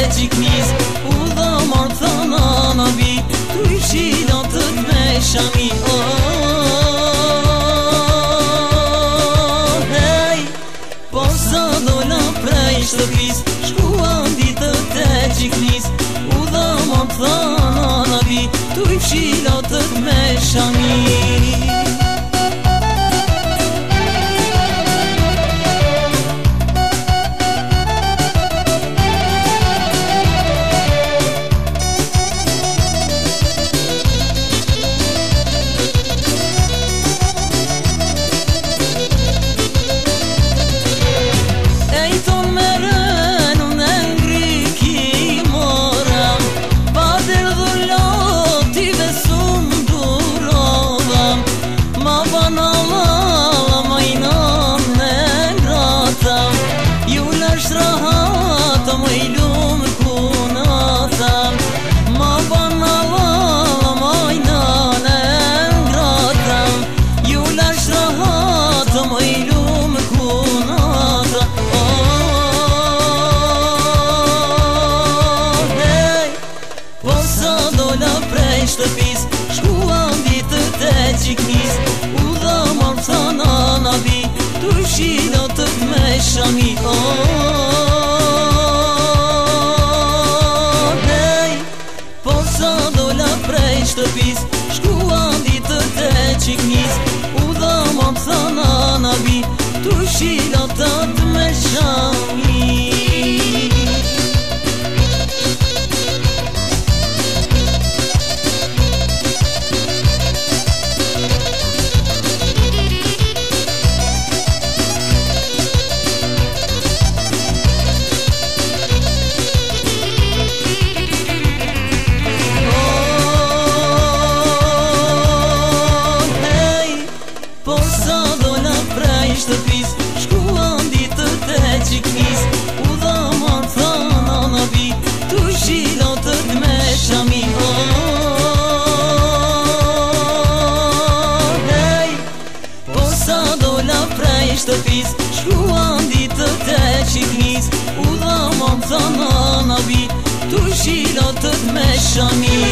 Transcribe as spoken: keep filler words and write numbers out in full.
gjiknis U dha marë thana nabi Tu i shilatët me shami Oh, hej Posa dola prej shtëpis Shkuan ditët e gjiknis U dha marë thana nabi Tu i shilatët me shami Shtëpis Shkuan ditët e gjiknis U dha marë thana nabi Tu i shilatët me shami Oh, hej Posa dola prej shtëpis Shkuan ditët e gjiknis U dha marë thana nabi Tu i shilatët me shami Shtëpis Shkuan ditët e gjiknis U dha marë thana nabi Tu i shilatët me shami Oh, hej Posa dola prej shtëpis Shkuan ditët e gjiknis U dha marë thana nabi Tu i shilatët me shami